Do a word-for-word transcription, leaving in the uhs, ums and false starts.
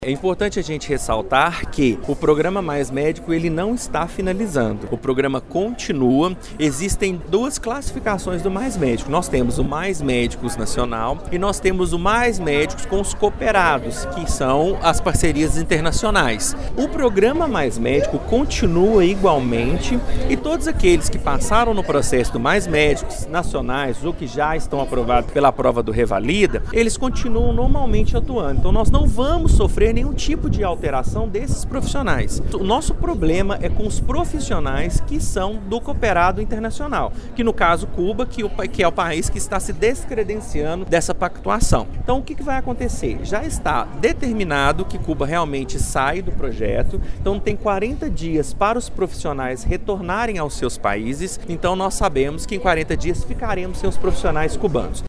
É importante a gente ressaltar que o programa Mais Médico ele não está finalizando. O programa continua. Existem duas classificações do Mais Médico. Nós temos o Mais Médicos Nacional e nós temos o Mais Médicos com os cooperados, que são as parcerias internacionais. O programa Mais Médico continua igualmente e todos aqueles que passaram no processo do Mais Médicos Nacionais ou que já estão aprovados pela prova do Revalida, eles continuam normalmente atuando. Então nós não vamos sofrer nenhum tipo de alteração desses profissionais. O nosso problema é com os profissionais que são do cooperado internacional, que no caso Cuba, que, o, que é o país que está se descredenciando dessa pactuação. Então o que, que vai acontecer? Já está determinado que Cuba realmente sai do projeto, então tem quarenta dias para os profissionais retornarem aos seus países, então nós sabemos que em quarenta dias ficaremos sem os profissionais cubanos.